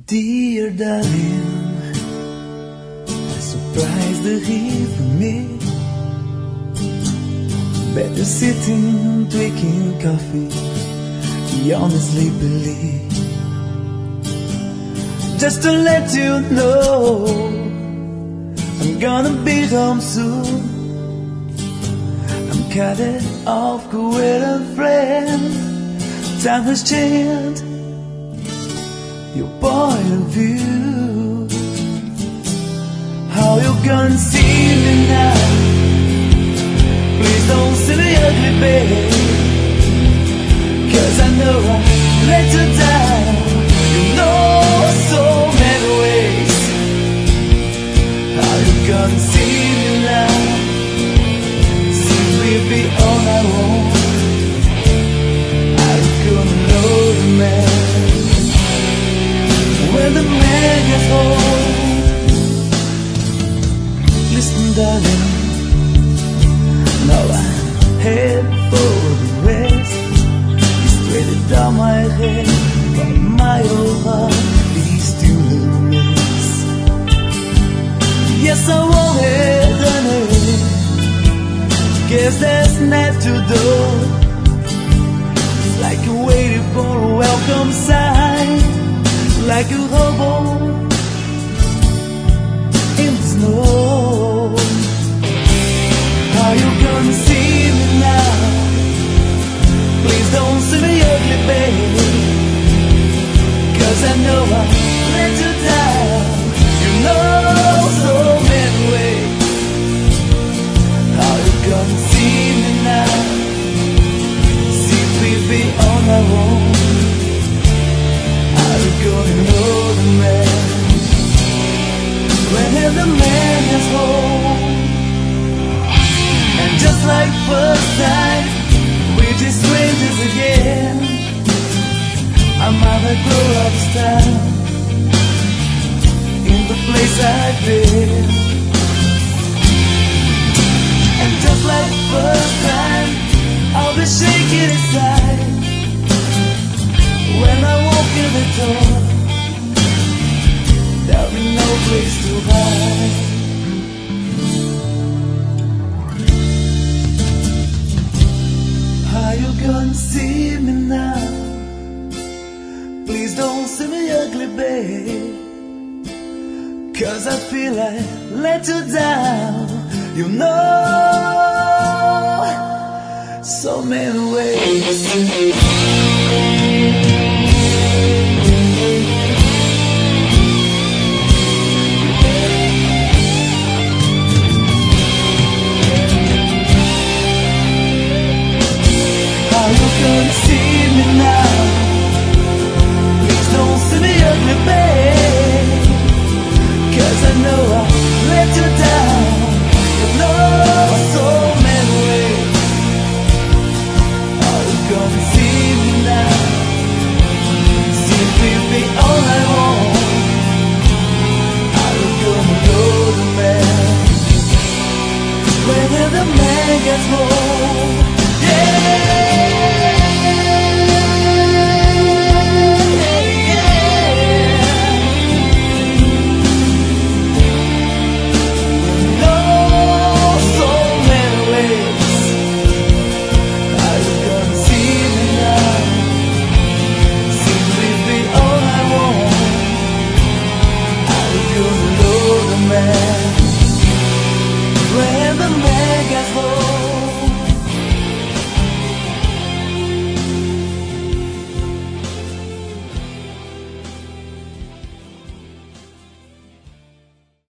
Dear darling, a surprise the here for me. Better sitting, drinking coffee, honestly believe. Just to let you know, I'm gonna be home soon. I'm cutting off with a friend. Time has changed your point of view. How you gonna see me now? Please don't see me ugly, babe, 'cause I know I let you down. You know so many ways. How you gonna see me now? Simply be all I want. How you gonna know the man when the man gets home? Listen, darling, now I'm headed for the west. It's straight down my head, but my old heart is still a mess. Yes, I won't head honey. Guess there's not to do. It's like you're waiting for a welcome sign, like a hobo in the snow. How you gonna see me now? Please don't see me ugly, baby, 'cause I know I let you down. You know so many ways. How you gonna see me now? Simply be on my own. How you gonna know the man when the man is home? And just like first time, we're just strangers again. I'm either grow up style in the place I've been. And just like first time, I'll be shaking inside when I walk in the door. There'll be no place to hide. How you gonna see me now? Please don't see me ugly, babe, 'cause I feel I let you down. You know so many ways. How you gonna see me now? Please don't see me ugly, babe, 'cause I know I let you down. You know so many ways. How you gonna see me now? Simply be all I want. How you gonna know the man when the man gets home? Yeah. When the man gets home.